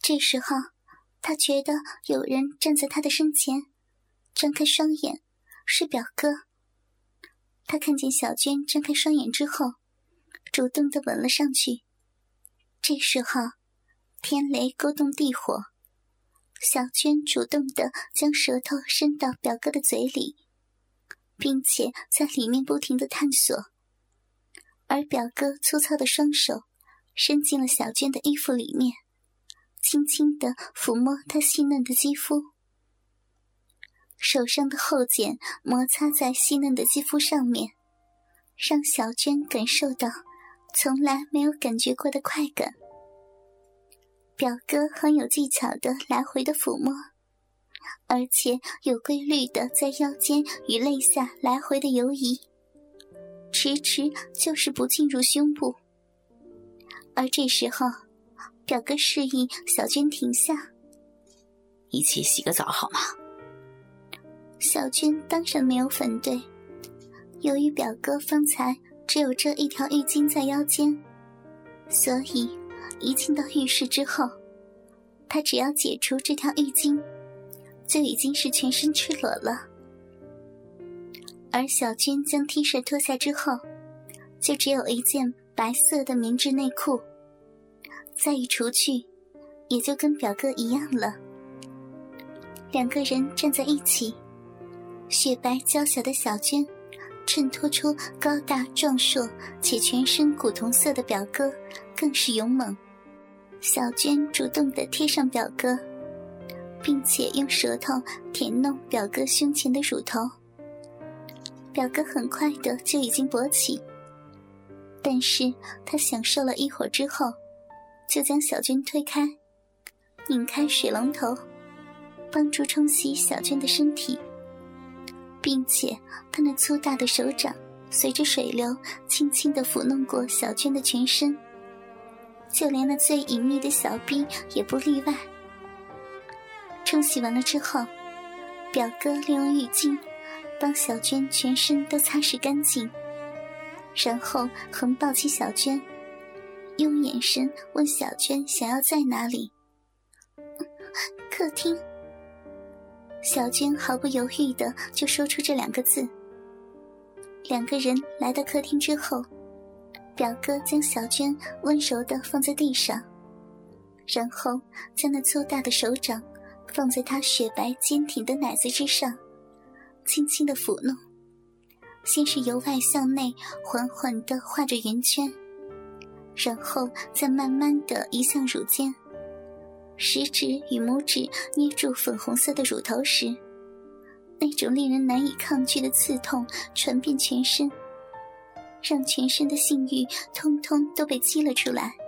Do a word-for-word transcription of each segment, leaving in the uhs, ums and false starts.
这时候他觉得有人站在他的身前，张开双眼，是表哥。他看见小娟睁开双眼之后，主动地吻了上去。这时候天雷勾动地火，小娟主动地将舌头伸到表哥的嘴里，并且在里面不停地探索，而表哥粗糙的双手伸进了小娟的衣服里面，轻轻地抚摸她细嫩的肌肤。手上的后茧摩擦在细嫩的肌肤上面，让小娟感受到从来没有感觉过的快感。表哥很有技巧的来回的抚摸，而且有规律的在腰间与肋下来回的游移，迟迟就是不进入胸部。而这时候表哥示意小娟停下， 一起洗个澡好吗？ 小娟当然没有反对，由于表哥方才只有这一条浴巾在腰间，所以一进到浴室之后，他只要解除这条浴巾，就已经是全身赤裸了。而小娟将 T 恤脱下之后，就只有一件白色的棉质内裤，再一除去，也就跟表哥一样了。两个人站在一起，雪白娇小的小娟衬托出高大壮硕且全身古铜色的表哥，更是勇猛。小娟主动地贴上表哥，并且用舌头舔弄表哥胸前的乳头。表哥很快的就已经勃起，但是他享受了一会儿之后，就将小娟推开，拧开水龙头，帮助冲洗小娟的身体，并且他那粗大的手掌随着水流轻轻地抚弄过小娟的全身，就连那最隐秘的小臂也不例外。冲洗完了之后，表哥利用浴巾帮小娟全身都擦拭干净，然后横抱起小娟，用眼神问小娟想要在哪里。客厅。小娟毫不犹豫地就说出这两个字。两个人来到客厅之后，表哥将小娟温柔地放在地上，然后将那粗大的手掌放在她雪白坚挺的奶子之上，轻轻地抚弄，先是由外向内缓缓地画着圆圈，然后再慢慢地移向乳尖。食指与拇指捏住粉红色的乳头时，那种令人难以抗拒的刺痛传遍全身，让全身的性欲通通都被激了出来。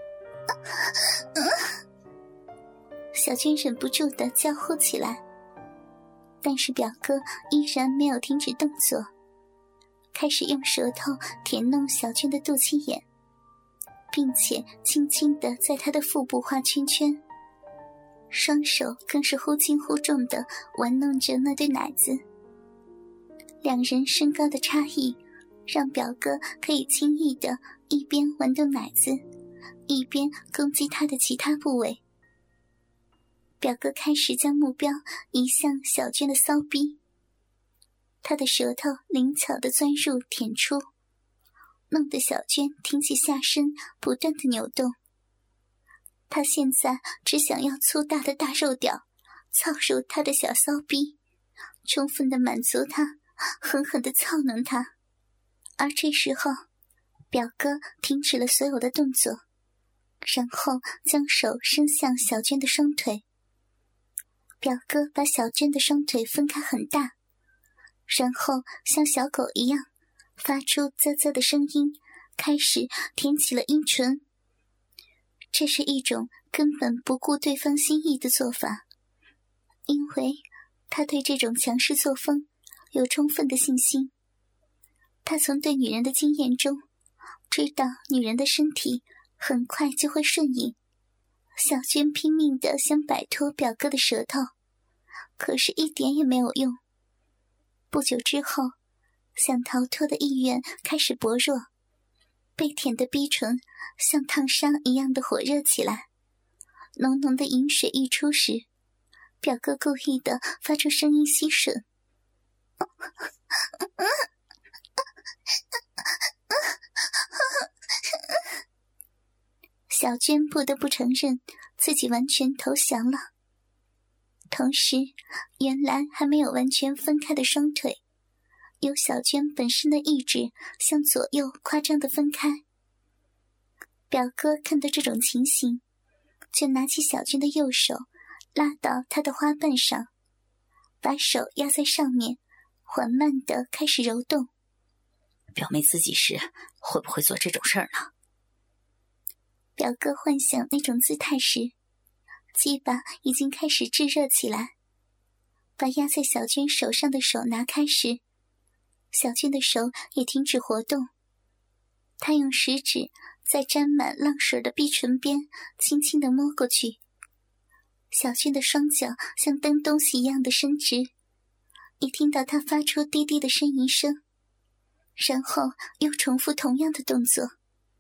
小娟忍不住地娇呼起来，但是表哥依然没有停止动作，开始用舌头舔弄小娟的肚脐眼，并且轻轻地在她的腹部画圈圈，双手更是忽轻忽重地玩弄着那对奶子。两人身高的差异让表哥可以轻易地一边玩动奶子，一边攻击他的其他部位。表哥开始将目标移向小娟的骚逼，他的舌头灵巧地钻入舔出，弄得小娟挺起下身不断地扭动。他现在只想要粗大的大肉屌操入他的小骚逼，充分地满足他，狠狠地操弄他。而这时候表哥停止了所有的动作，然后将手伸向小娟的双腿。表哥把小娟的双腿分开很大，然后像小狗一样发出啧啧的声音，开始舔起了阴唇。这是一种根本不顾对方心意的做法，因为他对这种强势作风有充分的信心。他从对女人的经验中知道女人的身体很快就会顺应。小娟拼命地想摆脱表哥的舌头，可是一点也没有用。不久之后，想逃脱的意愿开始薄弱，被舔的逼唇像烫伤一样的火热起来， 浓浓的饮水溢出时，表哥故意的发出声音吸吮。小娟不得不承认自己完全投降了，同时原来还没有完全分开的双腿由小娟本身的意志向左右夸张地分开。表哥看到这种情形，就拿起小娟的右手拉到她的花瓣上，把手压在上面，缓慢地开始揉动。 表妹自己时会不会做这种事儿呢？ 表哥幻想那种姿态时，鸡巴已经开始炙热起来。把压在小娟手上的手拿开时，小娟的手也停止活动。她用食指在沾满浪水的碧唇边轻轻地摸过去。小娟的双脚像蹬东西一样的伸直，一听到她发出低低的呻吟声，然后又重复同样的动作。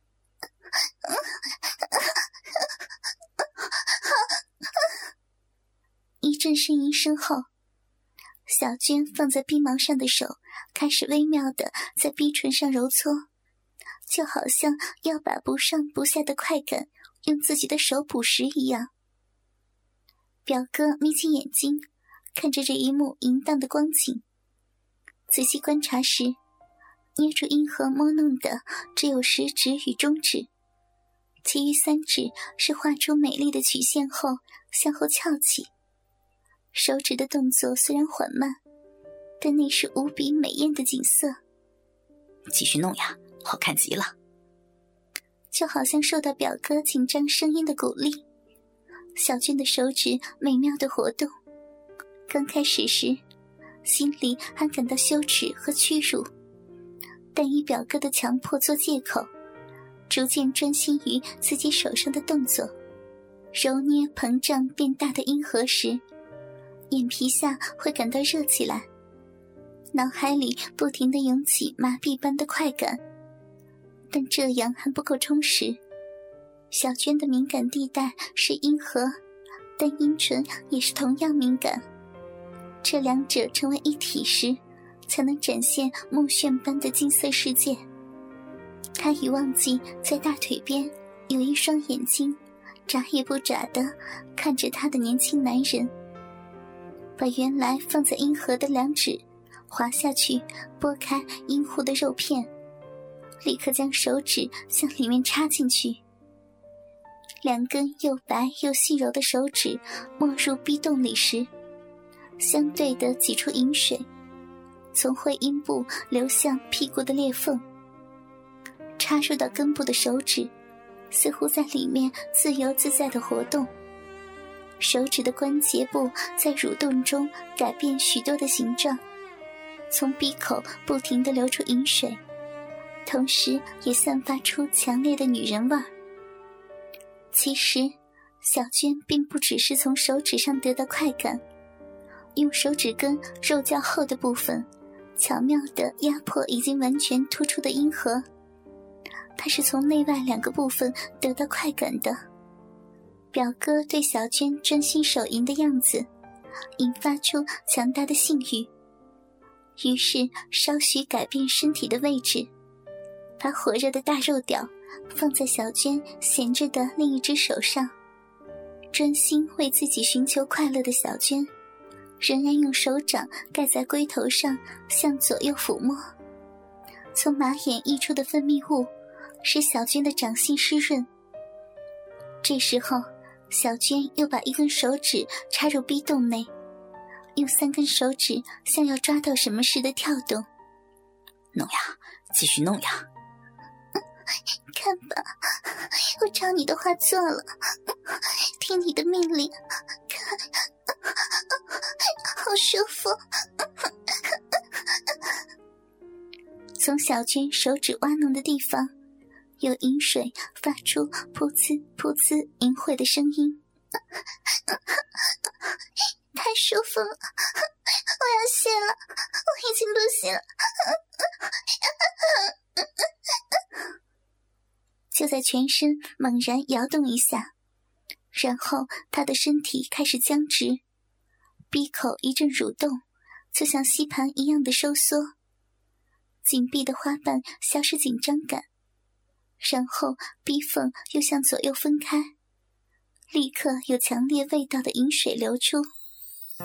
一阵呻吟声后，小娟放在逼毛上的手开始微妙地在逼唇上揉搓，就好像要把不上不下的快感用自己的手捕食一样。表哥眯起眼睛看着这一幕淫荡的光景，仔细观察时，捏住阴核摸弄的只有食指与中指，其余三指是画出美丽的曲线后向后翘起。手指的动作虽然缓慢，但那是无比美艳的景色。 继续弄呀，好看极了。 就好像受到表哥紧张声音的鼓励，小娟的手指美妙的活动。刚开始时，心里还感到羞耻和屈辱，但以表哥的强迫做借口，逐渐专心于自己手上的动作。揉捏膨胀变大的阴核时，眼皮下会感到热起来，脑海里不停地涌起麻痹般的快感。但这样还不够充实，小娟的敏感地带是阴核，但阴唇也是同样敏感，这两者成为一体时，才能展现目眩般的金色世界。她已忘记在大腿边有一双眼睛眨也不眨地看着她的年轻男人，把原来放在阴核的两指滑下去，拨开阴户的肉片，立刻将手指向里面插进去。两根又白又细柔的手指没入逼洞里时，相对地挤出饮水，从会阴部流向屁股的裂缝。插入到根部的手指似乎在里面自由自在地活动，手指的关节部在蠕动中改变许多的形状，从鼻口不停地流出饮水，同时也散发出强烈的女人味儿。其实小娟并不只是从手指上得到快感，用手指根肉较厚的部分巧妙地压迫已经完全突出的阴核，她是从内外两个部分得到快感的。表哥对小娟专心手淫的样子引发出强大的性欲，于是稍许改变身体的位置，把火热的大肉屌放在小娟闲着的另一只手上。专心为自己寻求快乐的小娟仍然用手掌盖在龟头上向左右抚摸，从马眼溢出的分泌物使小娟的掌心湿润。这时候小娟又把一根手指插入逼洞内，用三根手指像要抓到什么似的跳动。 弄呀，继续弄呀。 看吧，我照你的话做了，听你的命令，看，好舒服。从小娟手指挖弄的地方，有饮水发出噗呲噗呲淫秽的声音。太舒服了，我要泄了，我已经不行了。就在全身猛然摇动一下， 然后他的身体开始僵直，鼻口一阵蠕动，就像吸盘一样的收缩，紧闭的花瓣消失紧张感，然后逼缝又向左右分开，立刻有强烈味道的饮水流出。